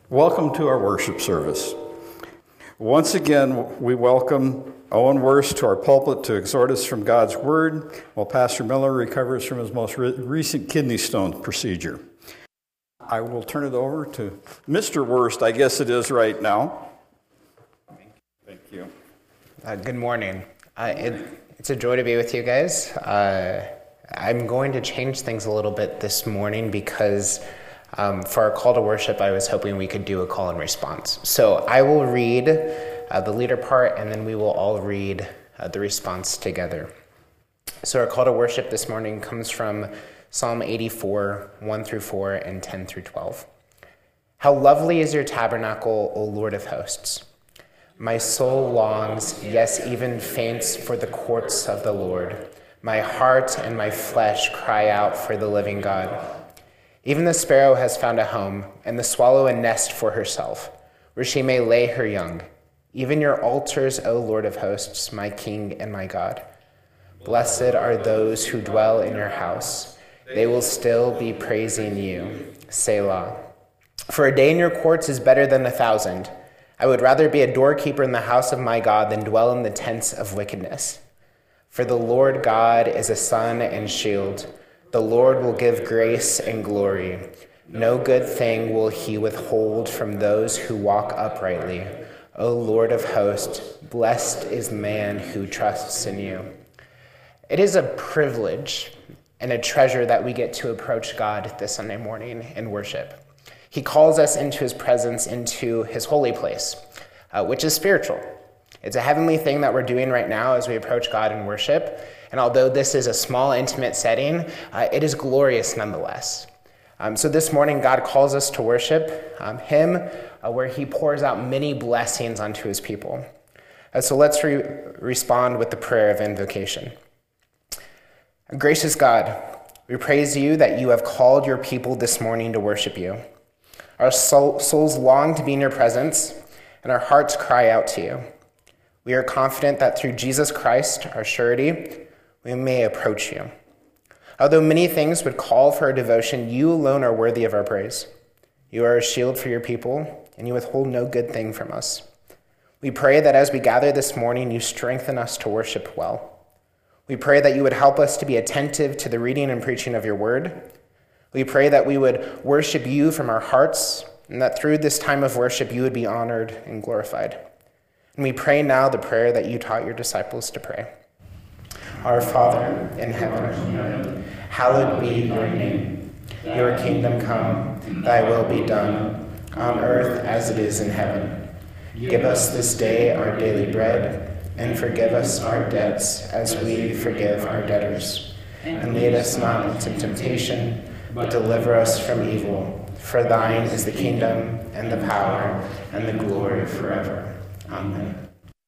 Welcome to our worship service. Once again, we welcome Owen Wurst to our pulpit to exhort us from God's Word while Pastor Miller recovers from his most recent kidney stone procedure. I will turn it over to Mr. Wurst, I guess it is right now. Thank you. Good morning. It's a joy to be with you guys. I'm going to change things a little bit this morning because for our call to worship, I was hoping we could do a call and response. So I will read the leader part, and then we will all read the response together. So our call to worship this morning comes from Psalm 84, 1 through 4, and 10 through 12. How lovely is your tabernacle, O Lord of hosts! My soul longs, yes, even faints for the courts of the Lord. My heart and my flesh cry out for the living God. Even the sparrow has found a home, and the swallow a nest for herself, where she may lay her young. Even your altars, O Lord of hosts, my King and my God. Blessed are those who dwell in your house. They will still be praising you. Selah. For a day in your courts is better than 1,000. I would rather be a doorkeeper in the house of my God than dwell in the tents of wickedness. For the Lord God is a sun and shield. The Lord will give grace and glory. No good thing will he withhold from those who walk uprightly. O Lord of hosts, blessed is the man who trusts in you. It is a privilege and a treasure that we get to approach God this Sunday morning in worship. He calls us into his presence, into his holy place, which is spiritual. It's a heavenly thing that we're doing right now as we approach God in worship. And although this is a small, intimate setting, it is glorious nonetheless. So this morning, God calls us to worship him, where he pours out many blessings onto his people. So let's respond with the prayer of invocation. Gracious God, we praise you that you have called your people this morning to worship you. Our souls long to be in your presence, and our hearts cry out to you. We are confident that through Jesus Christ, our surety, we may approach you. Although many things would call for our devotion, you alone are worthy of our praise. You are a shield for your people, and you withhold no good thing from us. We pray that as we gather this morning, you strengthen us to worship well. We pray that you would help us to be attentive to the reading and preaching of your word. We pray that we would worship you from our hearts, and that through this time of worship, you would be honored and glorified. And we pray now the prayer that you taught your disciples to pray. Our Father in heaven, hallowed be your name. Your kingdom come, thy will be done, on earth as it is in heaven. Give us this day our daily bread, and forgive us our debts as we forgive our debtors. And lead us not into temptation, but deliver us from evil. For thine is the kingdom, and the power, and the glory forever. Amen.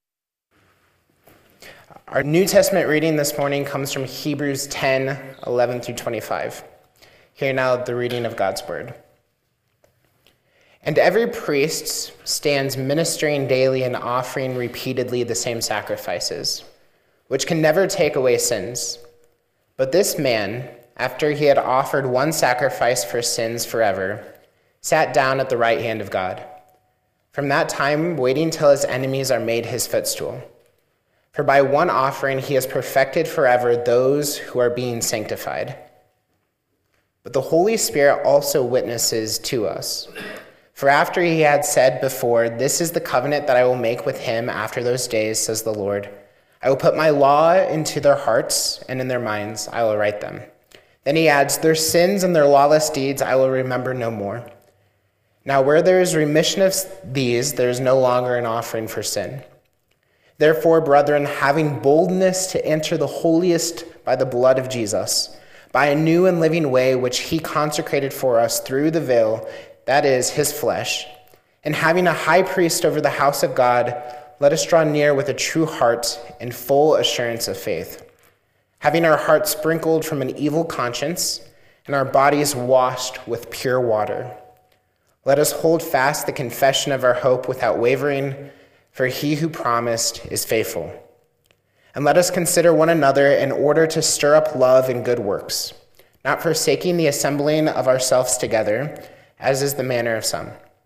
Our New Testament reading this morning comes from Hebrews 10, 11 through 25. Hear now the reading of God's word. And every priest stands ministering daily and offering repeatedly the same sacrifices, which can never take away sins. But this man, after he had offered one sacrifice for sins forever, sat down at the right hand of God. From that time, waiting till his enemies are made his footstool. For by one offering he has perfected forever those who are being sanctified. But the Holy Spirit also witnesses to us. For after he had said before, "This is the covenant that I will make with him after those days, says the Lord. I will put my law into their hearts, and in their minds I will write them." Then he adds, "Their sins and their lawless deeds I will remember no more. Now where there is remission of these, there is no longer an offering for sin. Therefore, brethren, having boldness to enter the holiest by the blood of Jesus, by a new and living way which he consecrated for us through the veil, that is, his flesh, and having a high priest over the house of God, let us draw near with a true heart in full assurance of faith, having our hearts sprinkled from an evil conscience and our bodies washed with pure water. Let us hold fast the confession of our hope without wavering, for he who promised is faithful. And let us consider one another in order to stir up love and good works, not forsaking the assembling of ourselves together, as is the manner of some,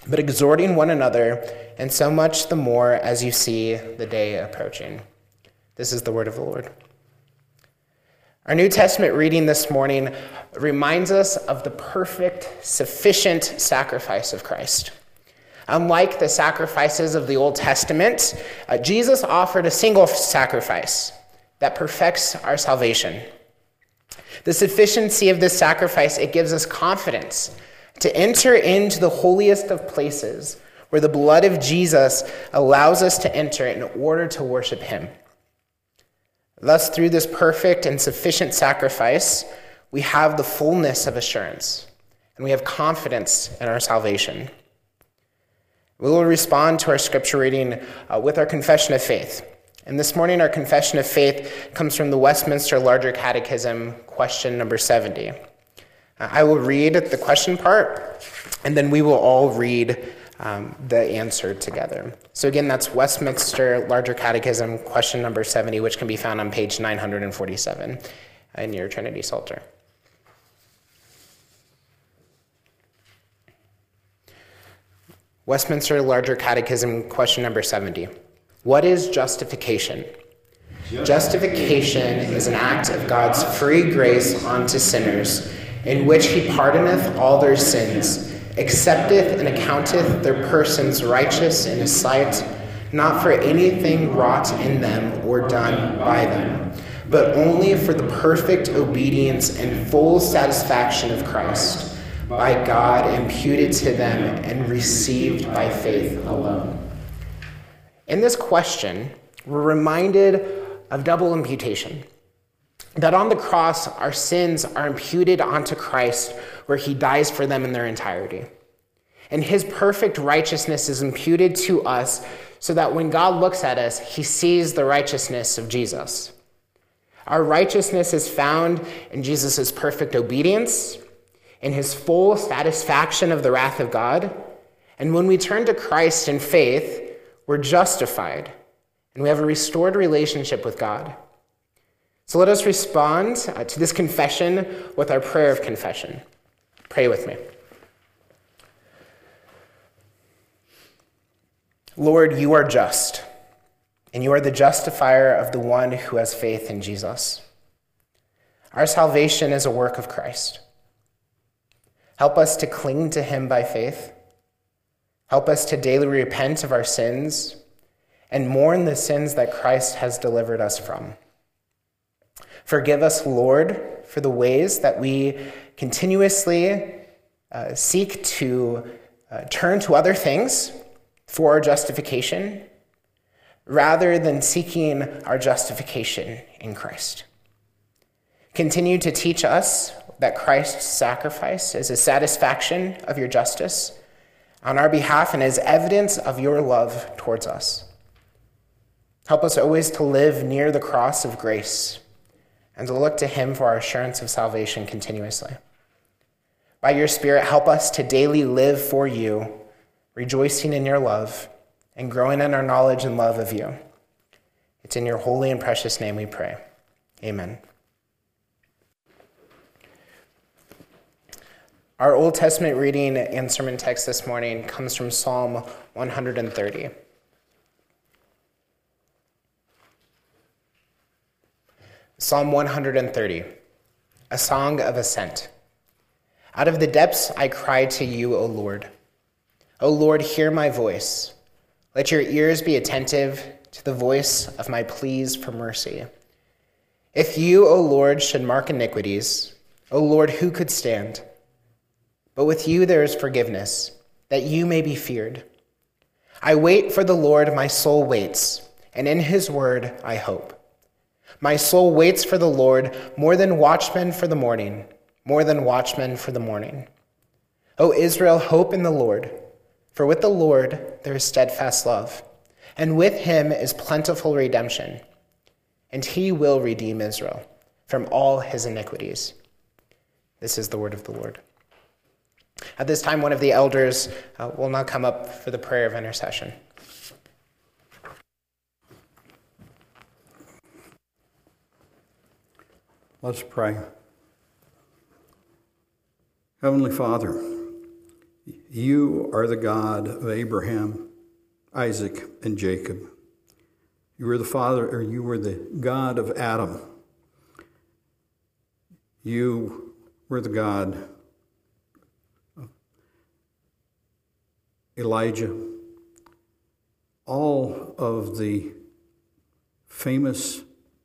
but exhorting one another, and so much the more as you see the day approaching. This is the word of the Lord. Our New Testament reading this morning reminds us of the perfect, sufficient sacrifice of Christ. Unlike the sacrifices of the Old Testament, Jesus offered a single sacrifice that perfects our salvation. The sufficiency of this sacrifice, it gives us confidence to enter into the holiest of places where the blood of Jesus allows us to enter in order to worship him. Thus, through this perfect and sufficient sacrifice, we have the fullness of assurance, and we have confidence in our salvation. We will respond to our scripture reading with our confession of faith. And this morning, our confession of faith comes from the Westminster Larger Catechism, question number 70. I will read the question part, and then we will all read the answer together. So again, that's Westminster Larger Catechism, question number 70, which can be found on page 947 in your Trinity Psalter. Westminster Larger Catechism, question number 70. What is justification? Justification is an act of God's free grace unto sinners, in which he pardoneth all their sins, accepteth and accounteth their persons righteous in his sight, not for anything wrought in them or done by them, but only for the perfect obedience and full satisfaction of Christ, by God imputed to them and received by faith alone. In this question, we're reminded of double imputation. That on the cross, our sins are imputed onto Christ, where he dies for them in their entirety. And his perfect righteousness is imputed to us so that when God looks at us, he sees the righteousness of Jesus. Our righteousness is found in Jesus' perfect obedience, in his full satisfaction of the wrath of God. And when we turn to Christ in faith, we're justified, and we have a restored relationship with God. So let us respond to this confession with our prayer of confession. Pray with me. Lord, you are just, and you are the justifier of the one who has faith in Jesus. Our salvation is a work of Christ. Help us to cling to him by faith. Help us to daily repent of our sins and mourn the sins that Christ has delivered us from. Forgive us, Lord, for the ways that we continuously seek to turn to other things for our justification, rather than seeking our justification in Christ. Continue to teach us that Christ's sacrifice is a satisfaction of your justice on our behalf and as evidence of your love towards us. Help us always to live near the cross of grace and to look to him for our assurance of salvation continuously. By your Spirit, help us to daily live for you, rejoicing in your love and growing in our knowledge and love of you. It's in your holy and precious name we pray. Amen. Our Old Testament reading and sermon text this morning comes from Psalm 130. Psalm 130, a song of ascent. Out of the depths I cry to you, O Lord. O Lord, hear my voice. Let your ears be attentive to the voice of my pleas for mercy. If you, O Lord, should mark iniquities, O Lord, who could stand? But with you there is forgiveness, that you may be feared. I wait for the Lord, my soul waits, and in his word I hope. My soul waits for the Lord more than watchmen for the morning, more than watchmen for the morning. O Israel, hope in the Lord, for with the Lord there is steadfast love, and with him is plentiful redemption, and he will redeem Israel from all his iniquities. This is the word of the Lord. At this time, one of the elders will now come up for the prayer of intercession. Let's pray. Heavenly Father, You are the God of Abraham, Isaac, and Jacob. You were the God of Adam. You were the God of Elijah. All of the famous,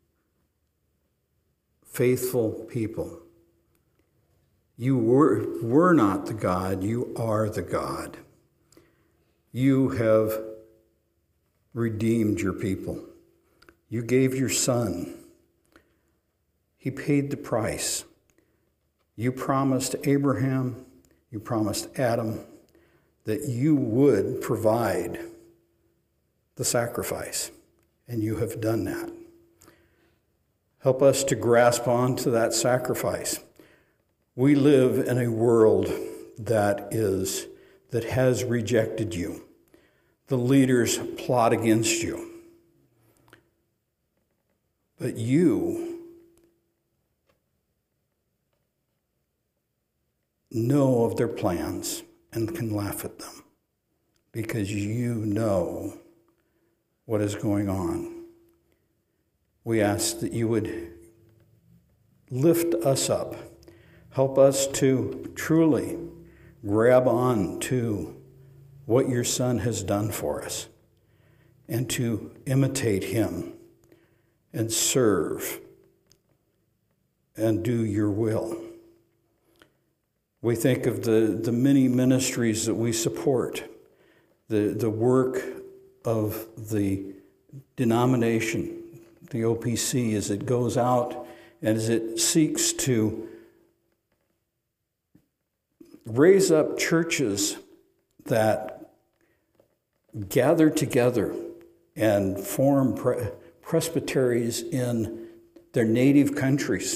faithful people. You were not the God, you are the God. You have redeemed your people. You gave your Son. He paid the price. You promised Abraham, you promised Adam, that you would provide the sacrifice, and you have done that. Help us to grasp on to that sacrifice. We live in a world that has rejected you. The leaders plot against you. But you know of their plans and can laugh at them because you know what is going on. We ask that you would lift us up. Help us to truly grab on to what your Son has done for us and to imitate him and serve and do your will. We think of the many ministries that we support, the work of the denomination, the OPC, as it goes out and as it seeks to raise up churches that gather together and form presbyteries in their native countries.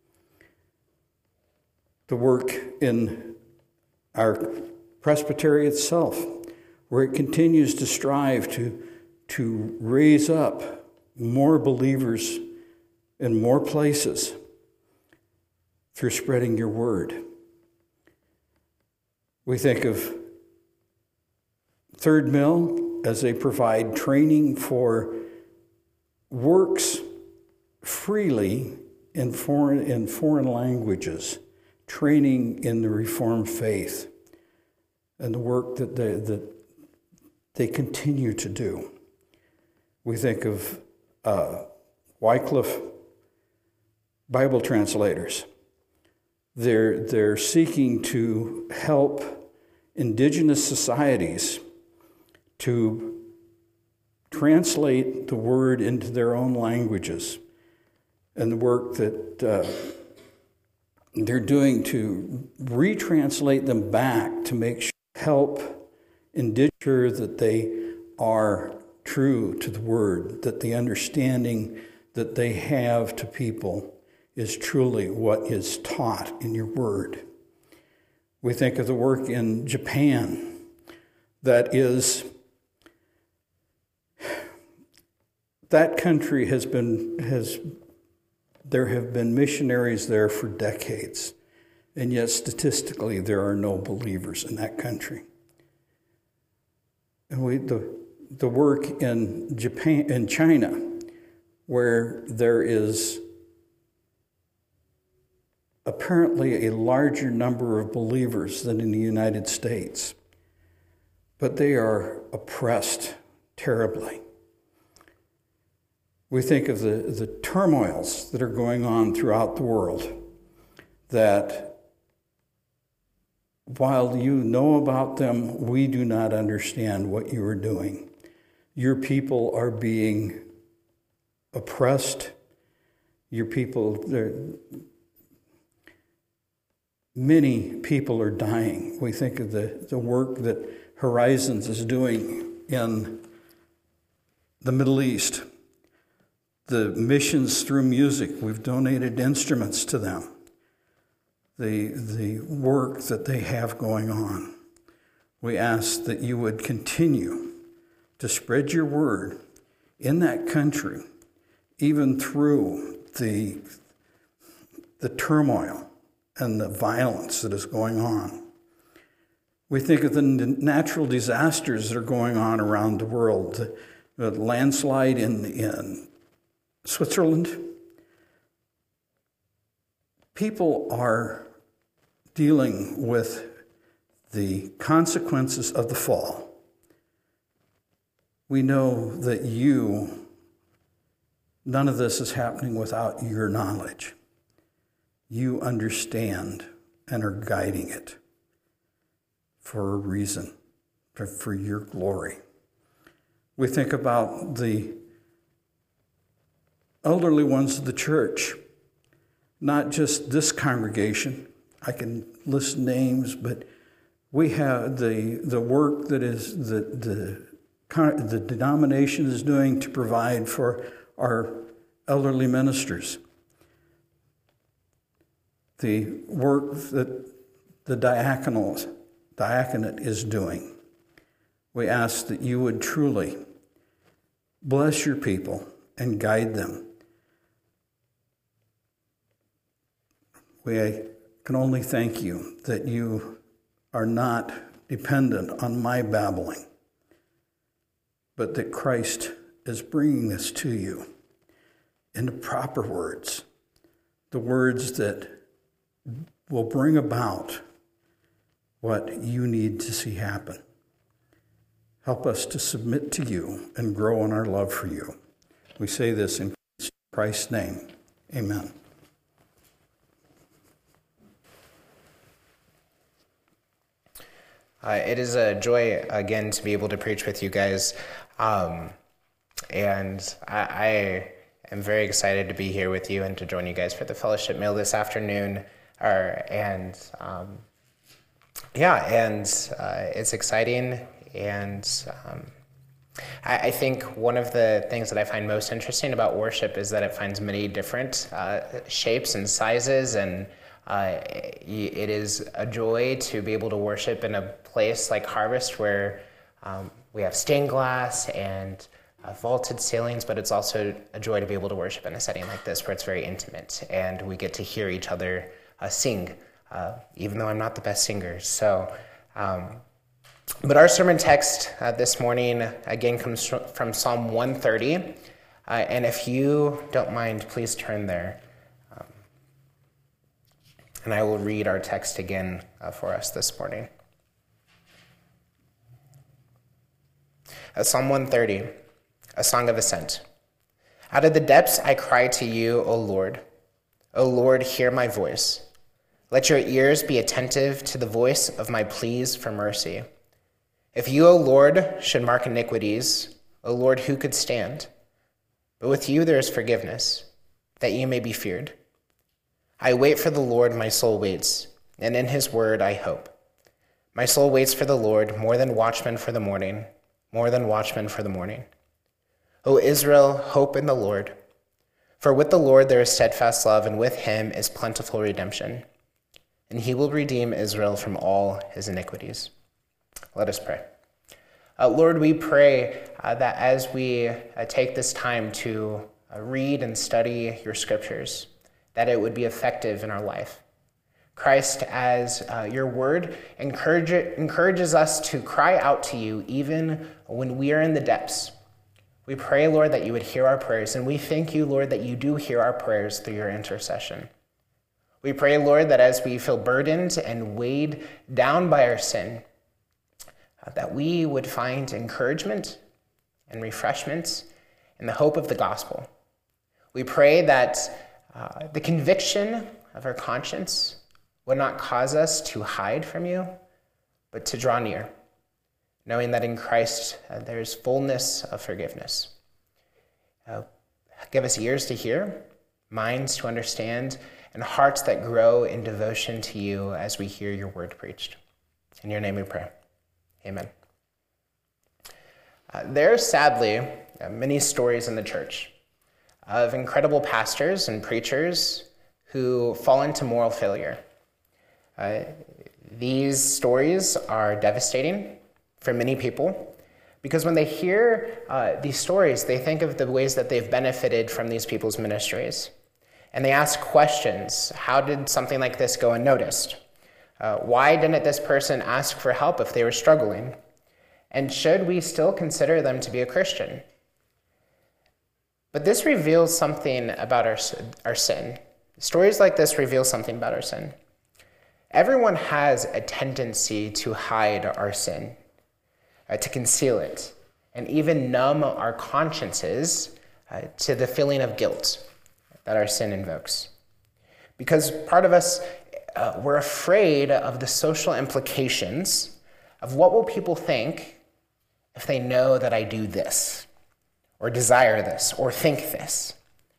The work in our presbytery itself, where it continues to strive to raise up more believers in more places through spreading your word. We think of Third Mill as they provide training for works freely in foreign languages, training in the Reformed faith, and the work that they continue to do. We think of Wycliffe Bible translators. They're seeking to help indigenous societies to translate the word into their own languages, and the work that they're doing to retranslate them back to help ensure that they are true to the word, that the understanding that they have to people is truly what is taught in your word. We think of the work in Japan that country there have been missionaries there for decades, and yet statistically there are no believers in that country. And the work in Japan and China, where there is apparently a larger number of believers than in the United States, but they are oppressed terribly. We think of the turmoils that are going on throughout the world, that while you know about them, we do not understand what you are doing. Your people are being oppressed. Your people, many people are dying. We think of the work that Horizons is doing in the Middle East. The missions through music, we've donated instruments to them. The work that they have going on. We ask that you would continue to spread your word in that country, even through the turmoil and the violence that is going on. We think of the natural disasters that are going on around the world. The landslide in Switzerland. People are dealing with the consequences of the fall. We know that none of this is happening without your knowledge. You understand and are guiding it for a reason, for your glory. We think about the elderly ones of the church, not just this congregation. I can list names, but we have the work that is the denomination is doing to provide for our elderly ministers. The work that the diaconate is doing. We ask that you would truly bless your people and guide them. We can only thank you that you are not dependent on my babbling, but that Christ is bringing this to you into proper words, the words that will bring about what you need to see happen. Help us to submit to you and grow in our love for you. We say this in Christ's name. Amen. It is a joy, again, to be able to preach with you guys. And I am very excited to be here with you and to join you guys for the fellowship meal this afternoon. It's exciting. And I think one of the things that I find most interesting about worship is that it finds many different shapes and sizes, and it is a joy to be able to worship in a place like Harvest where we have stained glass and vaulted ceilings, but it's also a joy to be able to worship in a setting like this where it's very intimate and we get to hear each other sing, even though I'm not the best singer. But our sermon text this morning, again, comes from Psalm 130. And if you don't mind, please turn there. And I will read our text again for us this morning. Psalm 130, a song of ascent. Out of the depths I cry to you, O Lord. O Lord, hear my voice. Let your ears be attentive to the voice of my pleas for mercy. If you, O Lord, should mark iniquities, O Lord, who could stand? But with you there is forgiveness, that you may be feared. I wait for the Lord, my soul waits, and in his word I hope. My soul waits for the Lord more than watchmen for the morning, more than watchmen for the morning. O Israel, hope in the Lord. For with the Lord there is steadfast love, and with him is plentiful redemption. And he will redeem Israel from all his iniquities. Let us pray. Lord, we pray that as we take this time to read and study your scriptures, that it would be effective in our life. Christ, as your word encourages us to cry out to you even when we are in the depths. We pray, Lord, that you would hear our prayers, and we thank you, Lord, that you do hear our prayers through your intercession. We pray, Lord, that as we feel burdened and weighed down by our sin, that we would find encouragement and refreshment in the hope of the gospel. We pray that the conviction of our conscience would not cause us to hide from you, but to draw near, knowing that in Christ there is fullness of forgiveness. Give us ears to hear, minds to understand, and hearts that grow in devotion to you as we hear your word preached. In your name we pray. Amen. There are sadly many stories in the church of incredible pastors and preachers who fall into moral failure. These stories are devastating for many people because when they hear these stories, they think of the ways that they've benefited from these people's ministries. And they ask questions. How did something like this go unnoticed? Why didn't this person ask for help if they were struggling? And should we still consider them to be a Christian? But this reveals something about our sin. Stories like this reveal something about our sin. Everyone has a tendency to hide our sin, to conceal it, and even numb our consciences to the feeling of guilt that our sin invokes. Because part of us, we're afraid of the social implications of what will people think if they know that I do this, or desire this, or think this.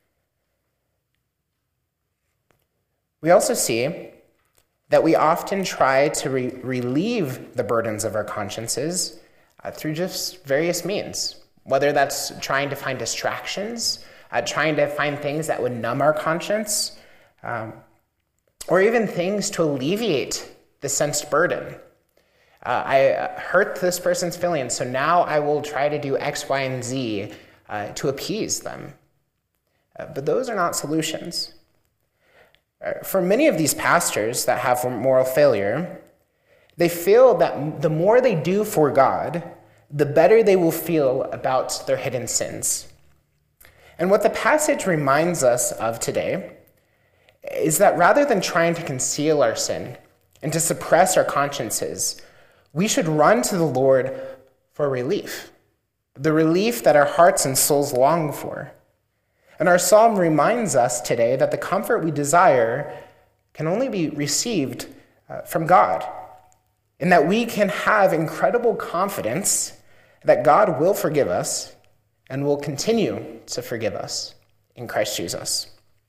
We also see that we often try to relieve the burdens of our consciences through just various means, whether that's trying to find distractions, trying to find things that would numb our conscience, or even things to alleviate the sensed burden. I hurt this person's feelings, so now I will try to do X, Y, and Z to appease them. But those are not solutions. For many of these pastors that have moral failure, they feel that the more they do for God, the better they will feel about their hidden sins. And what the passage reminds us of today is that rather than trying to conceal our sin and to suppress our consciences, we should run to the Lord for relief, the relief that our hearts and souls long for. And our psalm reminds us today that the comfort we desire can only be received from God, and that we can have incredible confidence that God will forgive us and will continue to forgive us in Christ Jesus.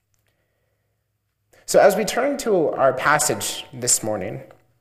So as we turn to our passage this morning,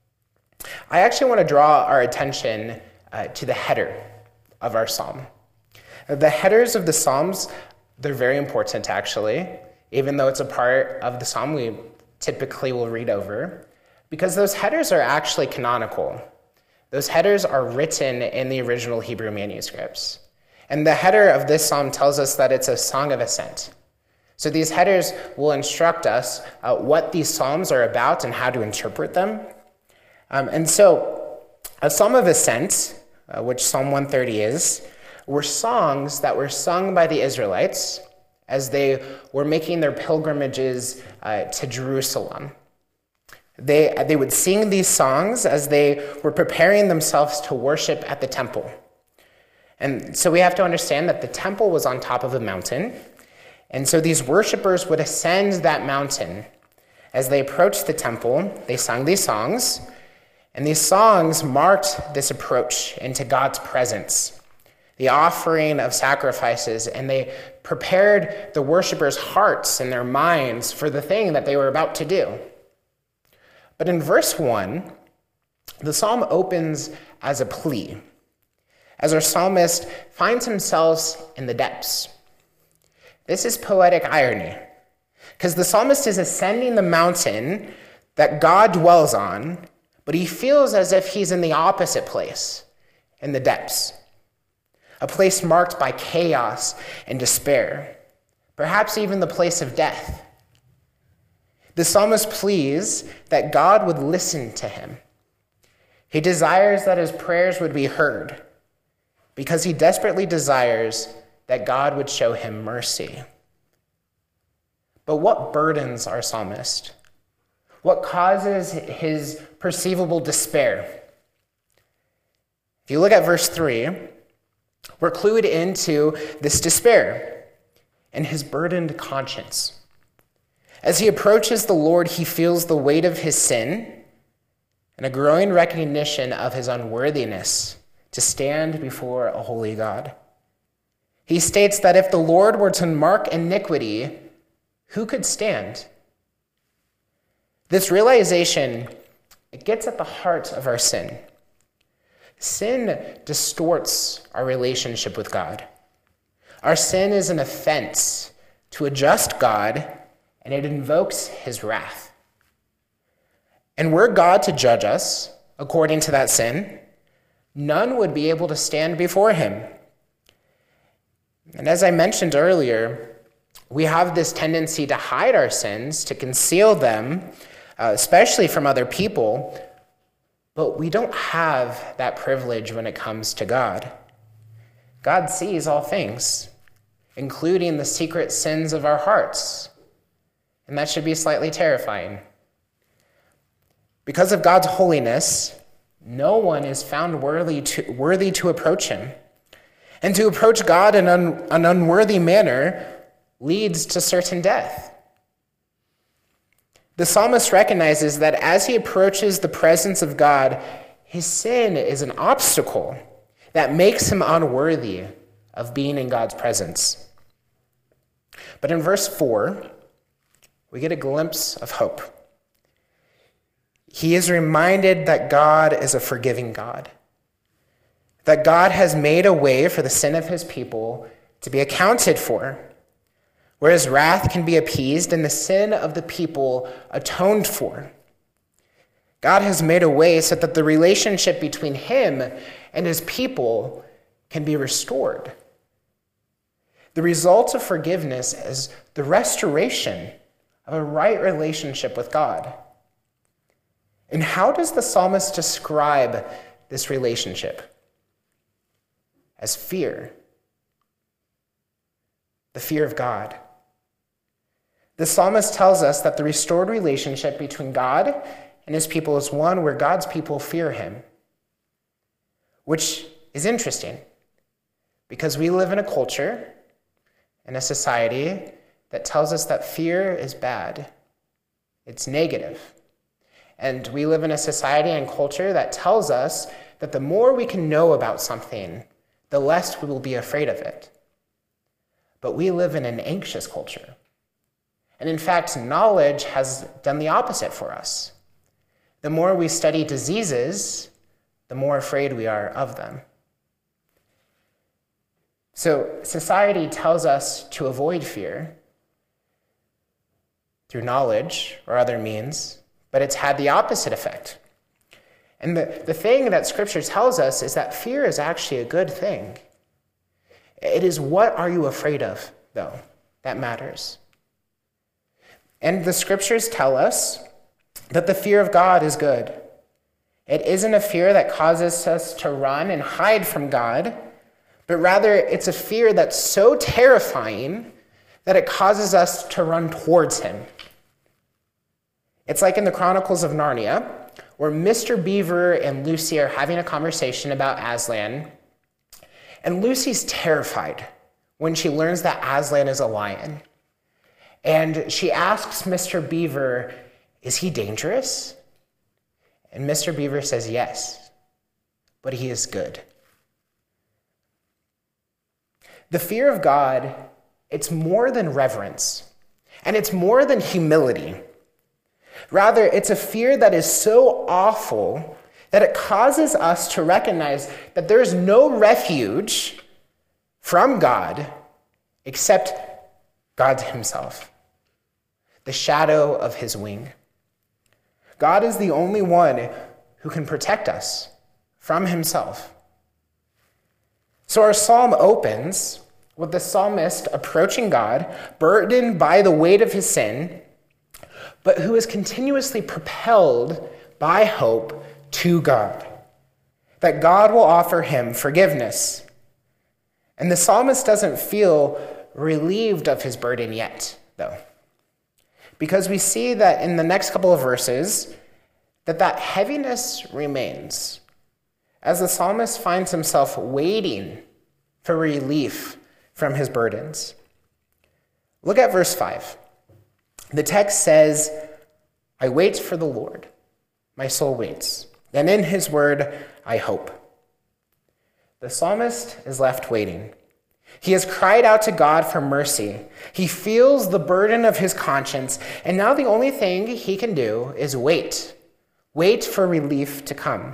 I actually want to draw our attention to the header of our psalm. The headers of the psalms, they're very important, actually, even though it's a part of the psalm we typically will read over, because those headers are actually canonical. Those headers are written in the original Hebrew manuscripts. And the header of this psalm tells us that it's a song of ascent. So these headers will instruct us what these psalms are about and how to interpret them. And so a psalm of ascent, which Psalm 130 is, were songs that were sung by the Israelites as they were making their pilgrimages to Jerusalem. They would sing these songs as they were preparing themselves to worship at the temple. And so we have to understand that the temple was on top of a mountain, and so these worshipers would ascend that mountain. As they approached the temple, they sang these songs, and these songs marked this approach into God's presence, the offering of sacrifices, and they prepared the worshipers' hearts and their minds for the thing that they were about to do. But in verse 1, the psalm opens as a plea, as our psalmist finds himself in the depths. This is poetic irony, because the psalmist is ascending the mountain that God dwells on, but he feels as if he's in the opposite place, in the depths, a place marked by chaos and despair, perhaps even the place of death. The psalmist pleads that God would listen to him. He desires that his prayers would be heard, because he desperately desires that God would show him mercy. But what burdens our psalmist? What causes his perceivable despair? If you look at verse 3, we're clued into this despair and his burdened conscience. As he approaches the Lord, he feels the weight of his sin and a growing recognition of his unworthiness to stand before a holy God. He states that if the Lord were to mark iniquity, who could stand? This realization, it gets at the heart of our sin. Sin distorts our relationship with God. Our sin is an offense to a just God, and it invokes his wrath. And were God to judge us according to that sin, none would be able to stand before him. And as I mentioned earlier, we have this tendency to hide our sins, to conceal them, especially from other people, but we don't have that privilege when it comes to God. God sees all things, including the secret sins of our hearts, and that should be slightly terrifying. Because of God's holiness, no one is found worthy to approach him. And to approach God in an unworthy manner leads to certain death. The psalmist recognizes that as he approaches the presence of God, his sin is an obstacle that makes him unworthy of being in God's presence. But in verse 4, we get a glimpse of hope. He is reminded that God is a forgiving God, that God has made a way for the sin of his people to be accounted for, where his wrath can be appeased and the sin of the people atoned for. God has made a way so that the relationship between him and his people can be restored. The result of forgiveness is the restoration of a right relationship with God. And how does the psalmist describe this relationship? As fear. The fear of God. The psalmist tells us that the restored relationship between God and his people is one where God's people fear him. Which is interesting, because we live in a culture, in a society, that tells us that fear is bad. It's negative. And we live in a society and culture that tells us that the more we can know about something, the less we will be afraid of it. But we live in an anxious culture. And in fact, knowledge has done the opposite for us. The more we study diseases, the more afraid we are of them. So society tells us to avoid fear through knowledge or other means, but it's had the opposite effect. And the thing that Scripture tells us is that fear is actually a good thing. It is what are you afraid of, though, that matters. And the Scriptures tell us that the fear of God is good. It isn't a fear that causes us to run and hide from God, but rather it's a fear that's so terrifying that it causes us to run towards him. It's like in the Chronicles of Narnia, where Mr. Beaver and Lucy are having a conversation about Aslan, and Lucy's terrified when she learns that Aslan is a lion. And she asks Mr. Beaver, is he dangerous? And Mr. Beaver says yes, but he is good. The fear of God, it's more than reverence, and it's more than humility. Rather, it's a fear that is so awful that it causes us to recognize that there is no refuge from God except God himself, the shadow of his wing. God is the only one who can protect us from himself. So our psalm opens with the psalmist approaching God, burdened by the weight of his sin, but who is continuously propelled by hope to God, that God will offer him forgiveness. And the psalmist doesn't feel relieved of his burden yet, though, because we see that in the next couple of verses that heaviness remains as the psalmist finds himself waiting for relief from his burdens. Look at verse 5. The text says, I wait for the Lord. My soul waits. And in his word, I hope. The psalmist is left waiting. He has cried out to God for mercy. He feels the burden of his conscience, and now the only thing he can do is wait. Wait for relief to come.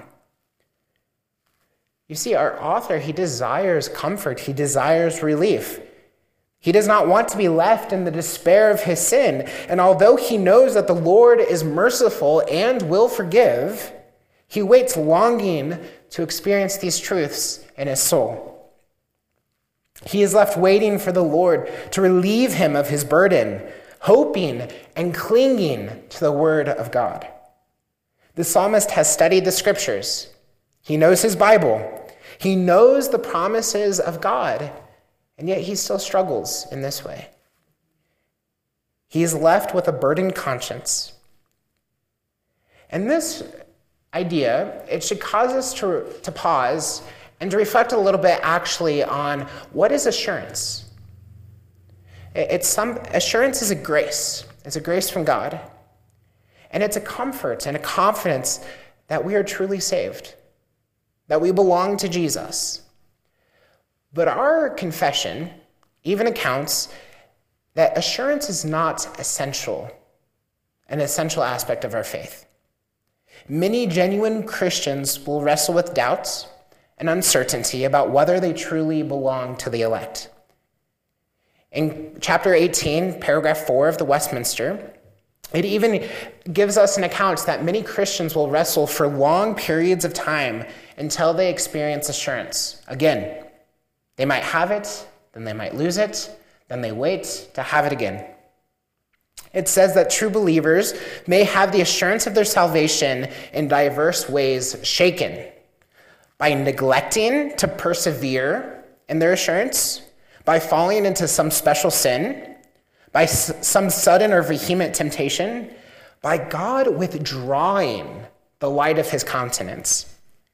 You see, our author, he desires comfort. He desires relief. He does not want to be left in the despair of his sin. And although he knows that the Lord is merciful and will forgive, he waits longing to experience these truths in his soul. He is left waiting for the Lord to relieve him of his burden, hoping and clinging to the word of God. The psalmist has studied the scriptures. He knows his Bible. He knows the promises of God, and yet he still struggles in this way. He is left with a burdened conscience. And this idea, it should cause us to pause and to reflect a little bit actually on what is assurance. Assurance is a grace. It's a grace from God. And it's a comfort and a confidence that we are truly saved, that we belong to Jesus. But our confession even accounts that assurance is not an essential aspect of our faith. Many genuine Christians will wrestle with doubts and uncertainty about whether they truly belong to the elect. In chapter 18, paragraph 4 of the Westminster, it even gives us an account that many Christians will wrestle for long periods of time until they experience assurance. Again, they might have it, then they might lose it, then they wait to have it again. It says that true believers may have the assurance of their salvation in diverse ways shaken by neglecting to persevere in their assurance, by falling into some special sin, by some sudden or vehement temptation, by God withdrawing the light of his countenance.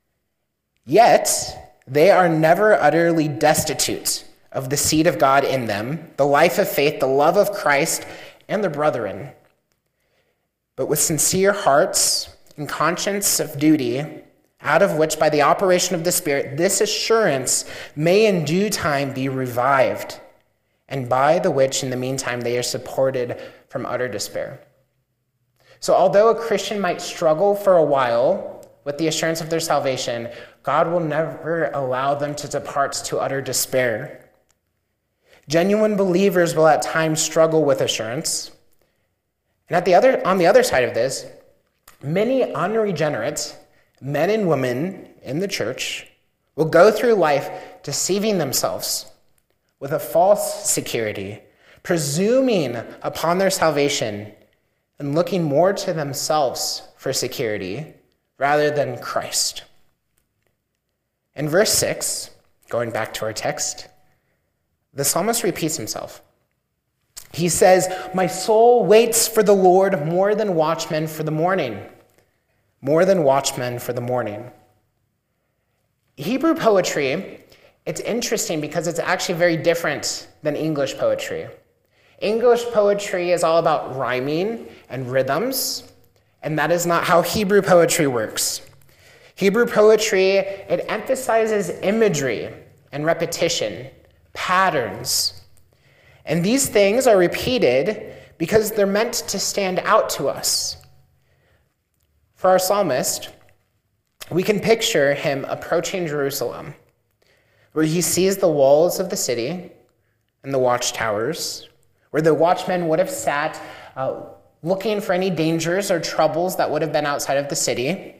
Yet, they are never utterly destitute of the seed of God in them, the life of faith, the love of Christ, and the brethren. But with sincere hearts and conscience of duty, out of which by the operation of the Spirit, this assurance may in due time be revived, and by the which in the meantime they are supported from utter despair. So although a Christian might struggle for a while with the assurance of their salvation, God will never allow them to depart to utter despair. Genuine believers will at times struggle with assurance. And on the other side of this, many unregenerate men and women in the church will go through life deceiving themselves with a false security, presuming upon their salvation and looking more to themselves for security rather than Christ. In verse 6, going back to our text, the psalmist repeats himself. He says, "My soul waits for the Lord more than watchmen for the morning." More than watchmen for the morning. Hebrew poetry, it's interesting because it's actually very different than English poetry. English poetry is all about rhyming and rhythms, and that is not how Hebrew poetry works. Hebrew poetry, it emphasizes imagery and repetition, patterns. And these things are repeated because they're meant to stand out to us. For our psalmist, we can picture him approaching Jerusalem, where he sees the walls of the city and the watchtowers, where the watchmen would have sat looking for any dangers or troubles that would have been outside of the city.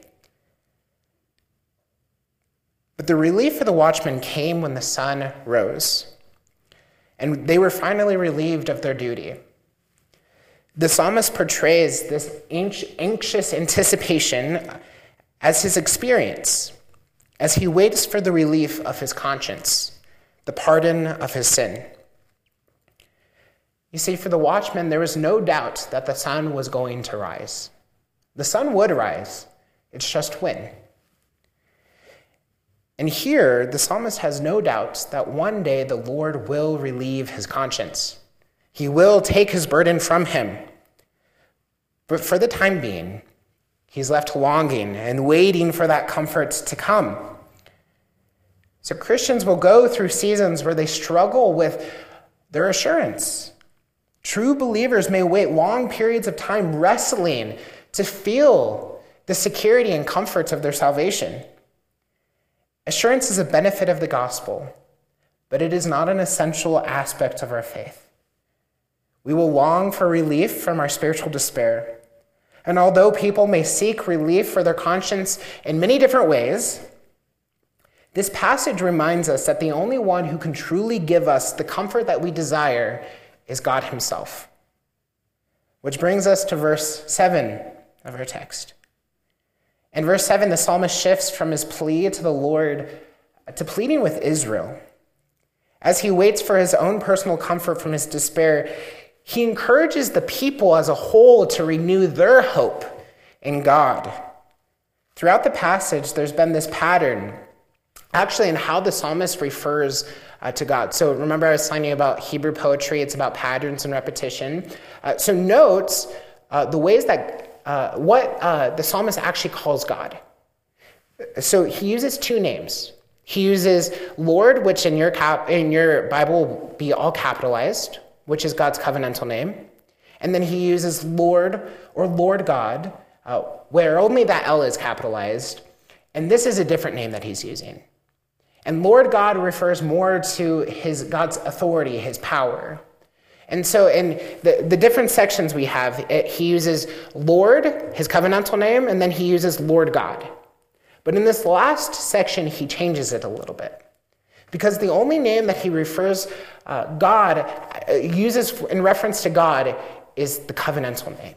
But the relief for the watchmen came when the sun rose, and they were finally relieved of their duty. The psalmist portrays this anxious anticipation as his experience, as he waits for the relief of his conscience, the pardon of his sin. You see, for the watchman, there was no doubt that the sun was going to rise. The sun would rise. It's just when. And here, the psalmist has no doubt that one day the Lord will relieve his conscience. He will take his burden from him. But for the time being, he's left longing and waiting for that comfort to come. So Christians will go through seasons where they struggle with their assurance. True believers may wait long periods of time wrestling to feel the security and comforts of their salvation. Assurance is a benefit of the gospel, but it is not an essential aspect of our faith. We will long for relief from our spiritual despair. And although people may seek relief for their conscience in many different ways, this passage reminds us that the only one who can truly give us the comfort that we desire is God himself. Which brings us to verse 7 of our text. In verse 7, the psalmist shifts from his plea to the Lord to pleading with Israel. As he waits for his own personal comfort from his despair, he encourages the people as a whole to renew their hope in God. Throughout the passage, there's been this pattern, actually, in how the psalmist refers to God. So remember I was telling you about Hebrew poetry. It's about patterns and repetition. So note the ways that what the psalmist actually calls God. So he uses two names. He uses Lord, which in your Bible will be all capitalized, which is God's covenantal name. And then he uses Lord or Lord God, where only that L is capitalized. And this is a different name that he's using. And Lord God refers more to God's authority, his power. And so in the different sections we have, he uses Lord, his covenantal name, and then he uses Lord God. But in this last section, he changes it a little bit. Because the only name that he refers uses in reference to God is the covenantal name.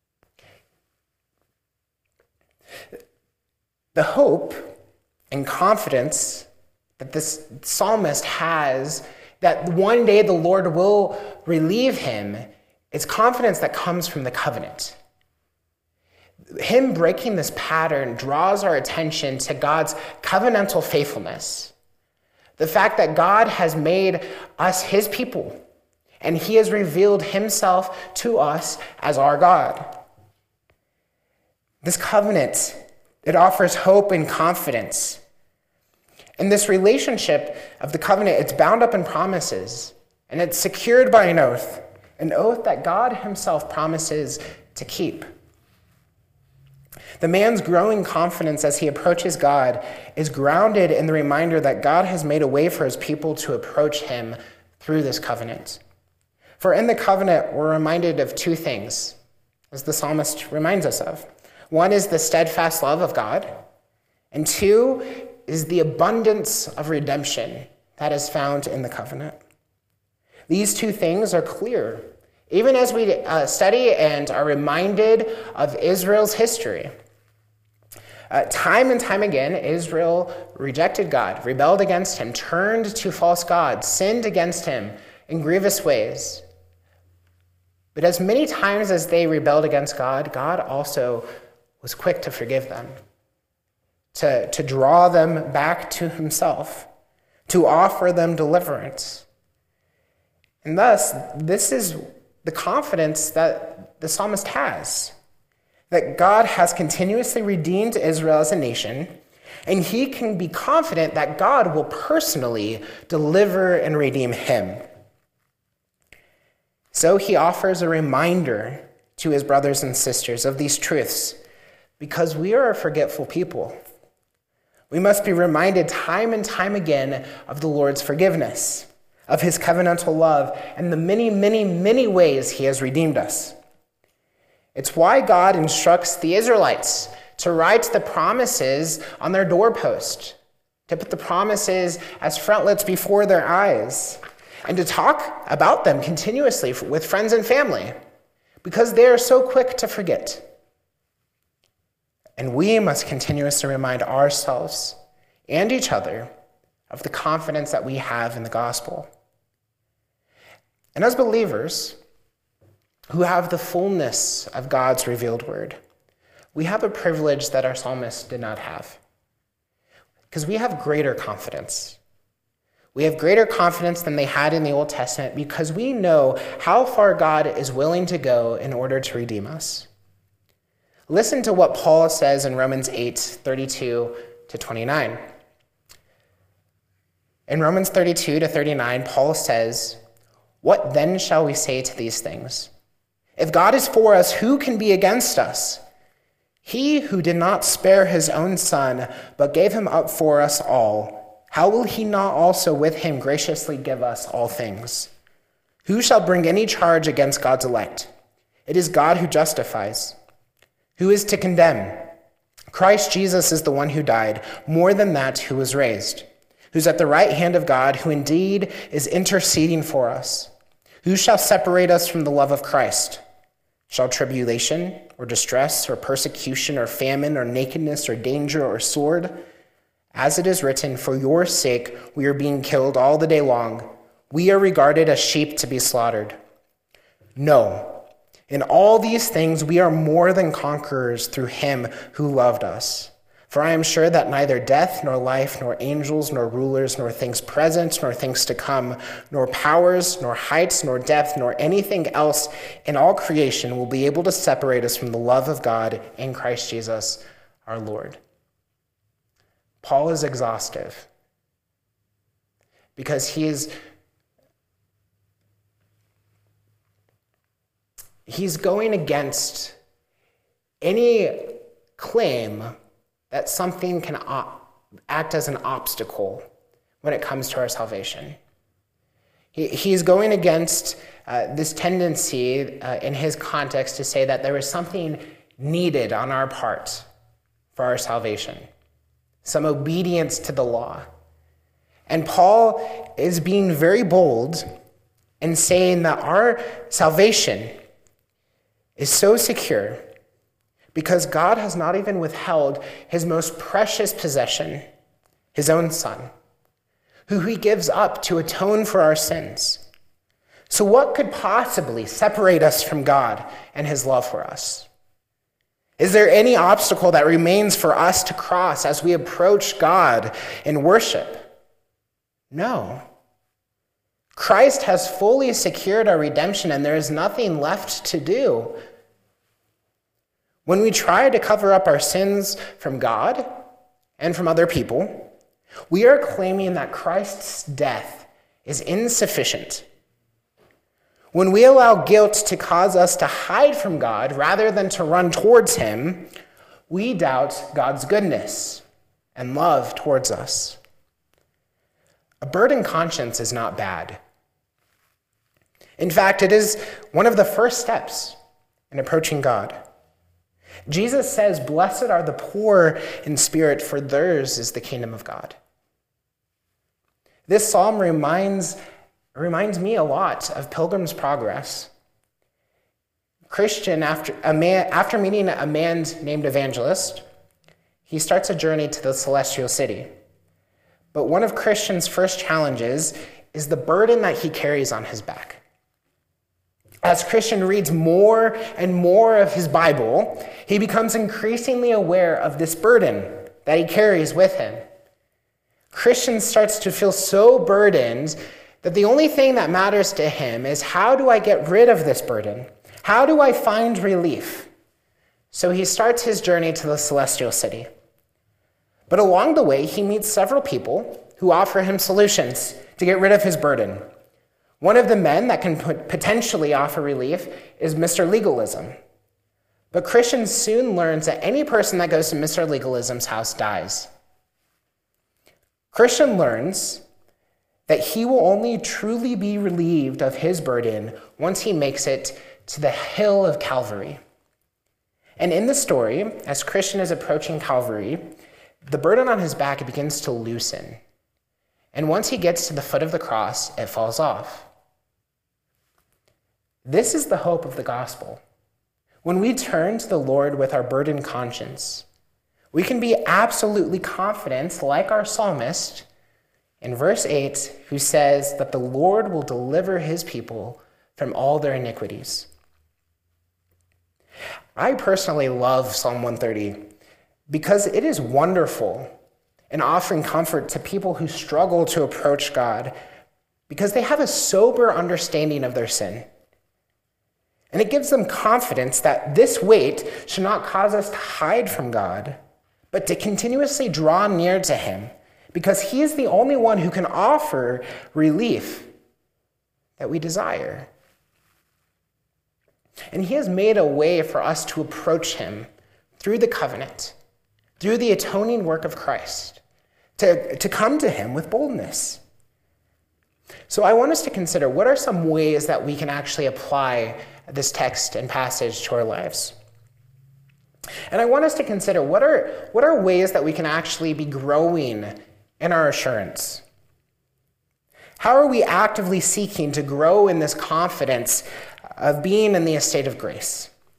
The hope and confidence that this psalmist has that one day the Lord will relieve him is confidence that comes from the covenant. Him breaking this pattern draws our attention to God's covenantal faithfulness. The fact that God has made us his people, and he has revealed himself to us as our God. This covenant, it offers hope and confidence. And this relationship of the covenant, it's bound up in promises, and it's secured by an oath that God himself promises to keep. The man's growing confidence as he approaches God is grounded in the reminder that God has made a way for his people to approach him through this covenant. For in the covenant, we're reminded of two things, as the psalmist reminds us of. One is the steadfast love of God, and two is the abundance of redemption that is found in the covenant. These two things are clear, even as we study and are reminded of Israel's history. Time and time again, Israel rejected God, rebelled against him, turned to false gods, sinned against him in grievous ways. But as many times as they rebelled against God, God also was quick to forgive them, to draw them back to himself, to offer them deliverance. And thus, this is the confidence that the psalmist has, that God has continuously redeemed Israel as a nation, and he can be confident that God will personally deliver and redeem him. So he offers a reminder to his brothers and sisters of these truths, because we are a forgetful people. We must be reminded time and time again of the Lord's forgiveness, of his covenantal love, and the many, many, many ways he has redeemed us. It's why God instructs the Israelites to write the promises on their doorpost, to put the promises as frontlets before their eyes, and to talk about them continuously with friends and family, because they are so quick to forget. And we must continuously remind ourselves and each other of the confidence that we have in the gospel. And as believers who have the fullness of God's revealed word, we have a privilege that our psalmist did not have, because we have greater confidence. We have greater confidence than they had in the Old Testament because we know how far God is willing to go in order to redeem us. Listen to what Paul says in Romans 8:32-29. In Romans 32-39, Paul says, "What then shall we say to these things? If God is for us, who can be against us? He who did not spare his own son, but gave him up for us all, how will he not also with him graciously give us all things? Who shall bring any charge against God's elect? It is God who justifies. Who is to condemn? Christ Jesus is the one who died, more than that, who was raised, who's at the right hand of God, who indeed is interceding for us. Who shall separate us from the love of Christ? Shall tribulation or distress or persecution or famine or nakedness or danger or sword? As it is written, for your sake we are being killed all the day long. We are regarded as sheep to be slaughtered. No, in all these things we are more than conquerors through him who loved us. For I am sure that neither death, nor life, nor angels, nor rulers, nor things present, nor things to come, nor powers, nor heights, nor depth, nor anything else in all creation will be able to separate us from the love of God in Christ Jesus our Lord. Paul is exhaustive because he's going against any claim that something can act as an obstacle when it comes to our salvation. He's going against this tendency in his context to say that there is something needed on our part for our salvation, some obedience to the law. And Paul is being very bold in saying that our salvation is so secure because God has not even withheld his most precious possession, his own Son, who he gives up to atone for our sins. So what could possibly separate us from God and his love for us? Is there any obstacle that remains for us to cross as we approach God in worship? No. Christ has fully secured our redemption, and there is nothing left to do. When we try to cover up our sins from God and from other people, we are claiming that Christ's death is insufficient. When we allow guilt to cause us to hide from God rather than to run towards him, we doubt God's goodness and love towards us. A burdened conscience is not bad. In fact, it is one of the first steps in approaching God. Jesus says, "Blessed are the poor in spirit, for theirs is the kingdom of God." This psalm reminds me a lot of Pilgrim's Progress. Christian, after meeting a man named Evangelist, he starts a journey to the celestial city. But one of Christian's first challenges is the burden that he carries on his back. As Christian reads more and more of his Bible, he becomes increasingly aware of this burden that he carries with him. Christian starts to feel so burdened that the only thing that matters to him is, how do I get rid of this burden? How do I find relief? So he starts his journey to the celestial city. But along the way, he meets several people who offer him solutions to get rid of his burden. One of the men that can potentially offer relief is Mr. Legalism. But Christian soon learns that any person that goes to Mr. Legalism's house dies. Christian learns that he will only truly be relieved of his burden once he makes it to the hill of Calvary. And in the story, as Christian is approaching Calvary, the burden on his back begins to loosen. And once he gets to the foot of the cross, it falls off. This is the hope of the gospel. When we turn to the Lord with our burdened conscience, we can be absolutely confident, like our psalmist in verse 8, who says that the Lord will deliver his people from all their iniquities. I personally love Psalm 130 because it is wonderful in offering comfort to people who struggle to approach God because they have a sober understanding of their sin. And it gives them confidence that this weight should not cause us to hide from God, but to continuously draw near to him, because he is the only one who can offer relief that we desire. And he has made a way for us to approach him through the covenant, through the atoning work of Christ, to come to him with boldness. So I want us to consider, what are some ways that we can actually apply this text and passage to our lives? And I want us to consider, what are ways that we can actually be growing in our assurance? How are we actively seeking to grow in this confidence of being in the estate of grace?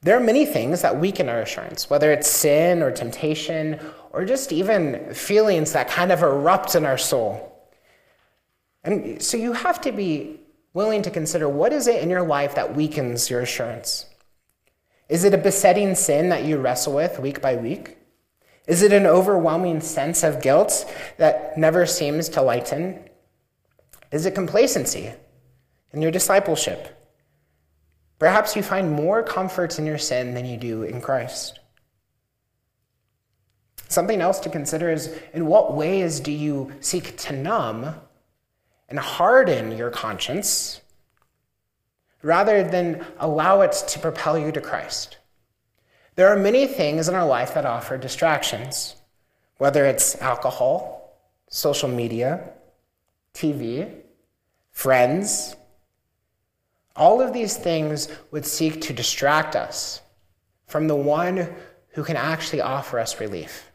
There are many things that weaken our assurance, whether it's sin or temptation or just even feelings that kind of erupt in our soul. And so you have to be willing to consider, what is it in your life that weakens your assurance? Is it a besetting sin that you wrestle with week by week? Is it an overwhelming sense of guilt that never seems to lighten? Is it complacency in your discipleship? Perhaps you find more comfort in your sin than you do in Christ. Something else to consider is, in what ways do you seek to numb and harden your conscience rather than allow it to propel you to Christ? There are many things in our life that offer distractions, whether it's alcohol, social media, TV, friends. All of these things would seek to distract us from the one who can actually offer us relief.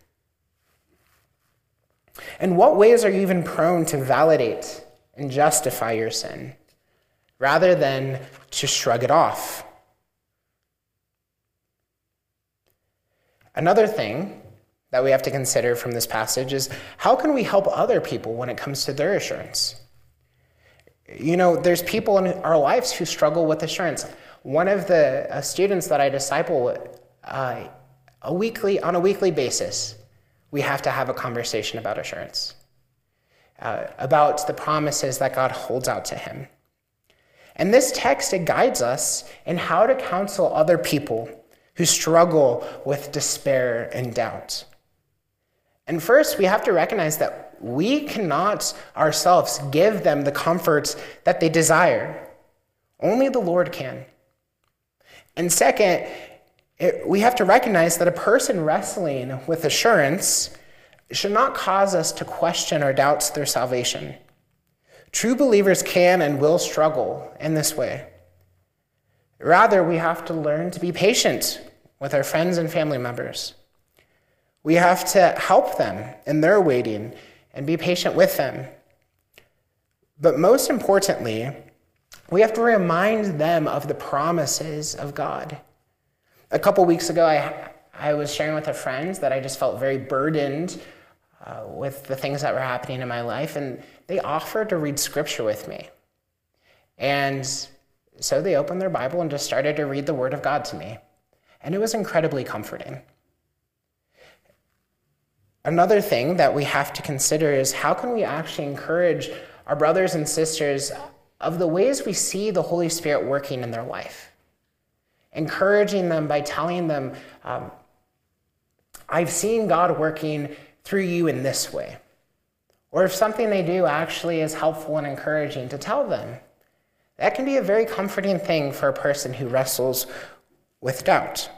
In what ways are you even prone to validate and justify your sin rather than to shrug it off? Another thing that we have to consider from this passage is, how can we help other people when it comes to their assurance? There's people in our lives who struggle with assurance. One of the students that I disciple on a weekly basis, we have to have a conversation about assurance, about the promises that God holds out to him. And this text, it guides us in how to counsel other people who struggle with despair and doubt. And first, we have to recognize that we cannot ourselves give them the comforts that they desire. Only the Lord can. And second, we have to recognize that a person wrestling with assurance should not cause us to question or doubt their salvation. True believers can and will struggle in this way. Rather, we have to learn to be patient with our friends and family members. We have to help them in their waiting and be patient with them. But most importantly, we have to remind them of the promises of God. A couple weeks ago, I was sharing with a friend that I just felt very burdened with the things that were happening in my life, and they offered to read scripture with me. And so they opened their Bible and just started to read the Word of God to me. And it was incredibly comforting. Another thing that we have to consider is, how can we actually encourage our brothers and sisters of the ways we see the Holy Spirit working in their life? Encouraging them by telling them, I've seen God working through you in this way. Or if something they do actually is helpful and encouraging, to tell them. That can be a very comforting thing for a person who wrestles with doubt.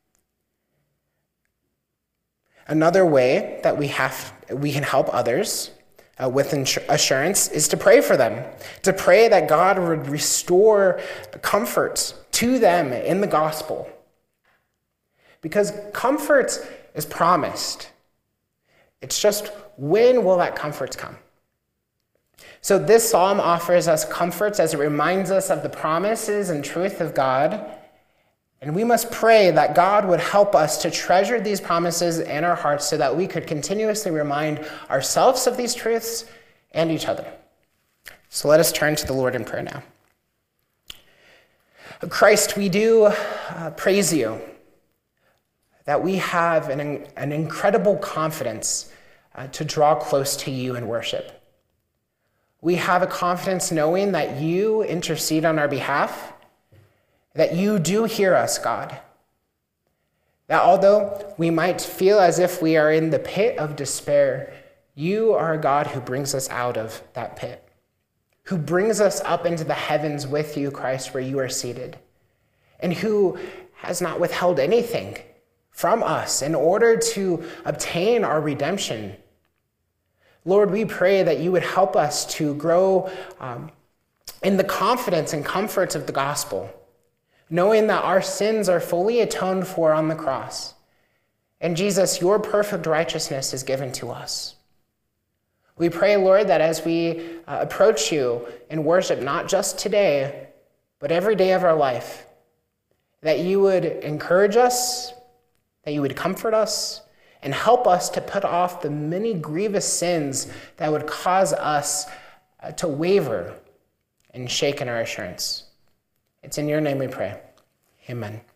Another way that we can help others with assurance is to pray for them, to pray that God would restore comfort to them in the gospel. Because comfort is promised. It's just, when will that comfort come? So this psalm offers us comforts as it reminds us of the promises and truth of God. And we must pray that God would help us to treasure these promises in our hearts so that we could continuously remind ourselves of these truths and each other. So let us turn to the Lord in prayer now. Christ, we do praise you that we have an incredible confidence to draw close to you in worship. We have a confidence knowing that you intercede on our behalf, that you do hear us, God. That although we might feel as if we are in the pit of despair, you are a God who brings us out of that pit, who brings us up into the heavens with you, Christ, where you are seated, and who has not withheld anything from us in order to obtain our redemption. Lord, we pray that you would help us to grow in the confidence and comforts of the gospel, knowing that our sins are fully atoned for on the cross. And Jesus, your perfect righteousness is given to us. We pray, Lord, that as we approach you in worship, not just today, but every day of our life, that you would encourage us, that you would comfort us, and help us to put off the many grievous sins that would cause us to waver and shake in our assurance. It's in your name we pray. Amen.